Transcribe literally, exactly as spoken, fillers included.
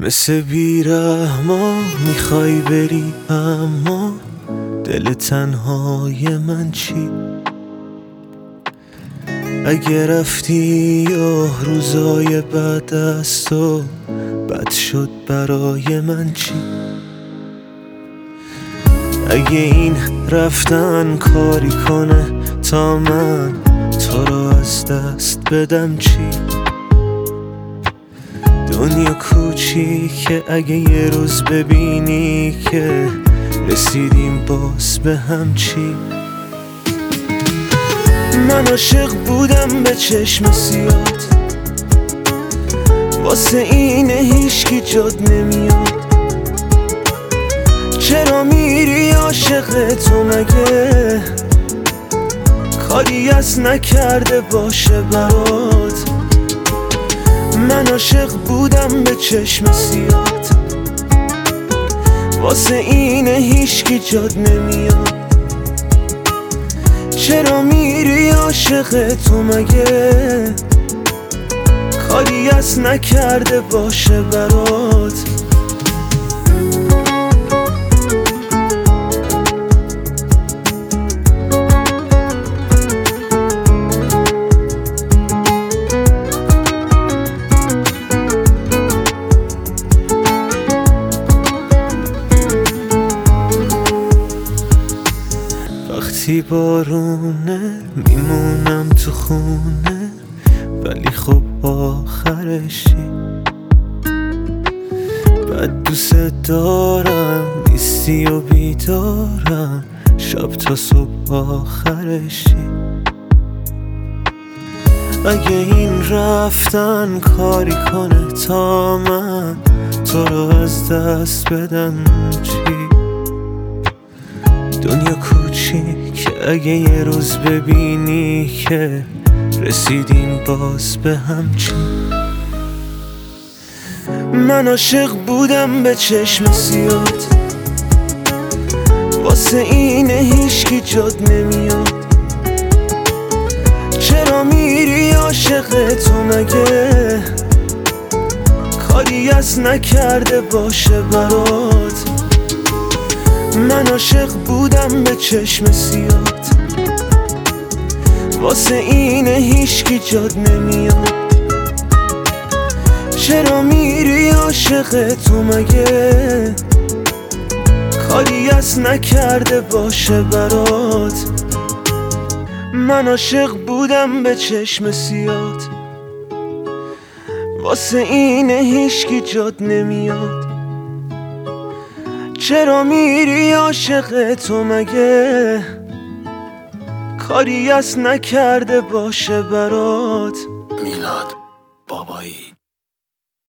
مثل بیرحما میخوای بری، اما دل تنهای من چی؟ اگه رفتی یا روزای بعد از تو بد شد برای من چی؟ اگه این رفتن کاری کنه تا من تو رو از دست بدم چی؟ دنیا کوچیکه، اگه یه روز ببینی که رسیدیم باز به هم چی؟ من عاشق بودم به چشم سیات، واسه اینه هیچکی جاد نمیاد. چرا میری عاشق تو؟ مگه کاری از نکرده باشه برات؟ من عاشق بودم به چشم سیات، واسه اینه هیچکی جاد نمیاد. چرا میری عاشق تو؟ مگه کاری از نکرده باشه برات؟ وقتی بارونه میمونم تو خونه، ولی خب آخرشی. بعد دوست دارم نیستی و بیدارم، شب تا صبح آخرشی. اگه این رفتن کاری کنه تا من تو رو از دست بدم چی؟ دنیا کوچیک، اگه یه روز ببینی که رسیدیم باز به هم چی؟ من عاشق بودم به چشم سیات، واسه اینه هیچکی جاد نمیاد. چرا میری عاشق تو؟ مگه کاری از نکرده باشه برات؟ من عاشق بودم به چشم سیات، واسه اینه هیچکی جاد نمیاد. چرا میری عاشق تو؟ مگه کاری از نکرده باشه برات؟ من عاشق بودم به چشم سیات، واسه اینه هیچکی جاد نمیاد. چرا میری عاشق تو؟ مگه کاری از نکرده باشه برات؟ میلاد بابایی.